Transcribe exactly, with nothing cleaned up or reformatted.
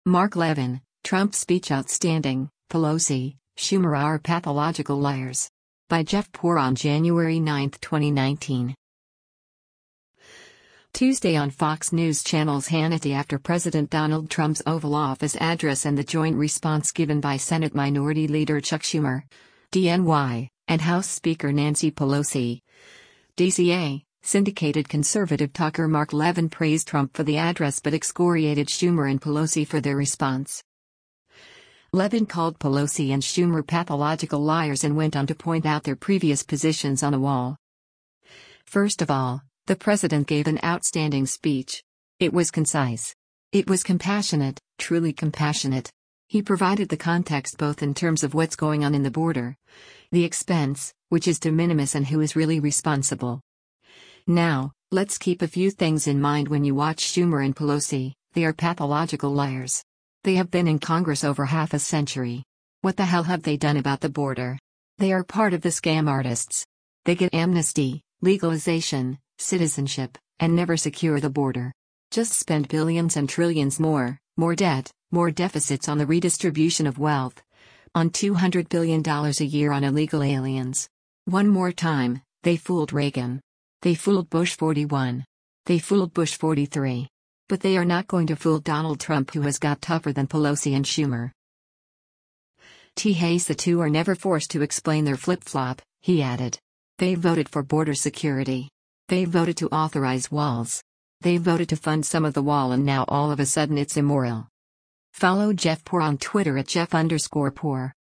Mark Levin, Trump speech outstanding, Pelosi, Schumer are pathological liars. By Jeff Poor on January ninth, twenty nineteen. Tuesday on Fox News Channel's Hannity after President Donald Trump's Oval Office address and the joint response given by Senate Minority Leader Chuck Schumer, D N Y, and House Speaker Nancy Pelosi. D C A, syndicated conservative talker Mark Levin praised Trump for the address but excoriated Schumer and Pelosi for their response. Levin called Pelosi and Schumer pathological liars and went on to point out their previous positions on a wall. First of all, the president gave an outstanding speech. It was concise. It was compassionate, truly compassionate. He provided the context both in terms of what's going on in the border, the expense, which is de minimis, and who is really responsible. Now, let's keep a few things in mind when you watch Schumer and Pelosi. They are pathological liars. They have been in Congress over half a century. What the hell have they done about the border? They are part of the scam artists. They get amnesty, legalization, citizenship, and never secure the border. Just spend billions and trillions more, more debt, more deficits on the redistribution of wealth, on two hundred billion dollars a year on illegal aliens. One more time, they fooled Reagan. They fooled Bush forty-one. They fooled Bush forty-three. But they are not going to fool Donald Trump, who has got tougher than Pelosi and Schumer. T Hayes, the two are never forced to explain their flip-flop, he added. They voted for border security. They voted to authorize walls. They voted to fund some of the wall, and now all of a sudden it's immoral. Follow Jeff Poor on Twitter at Jeff underscore Poor.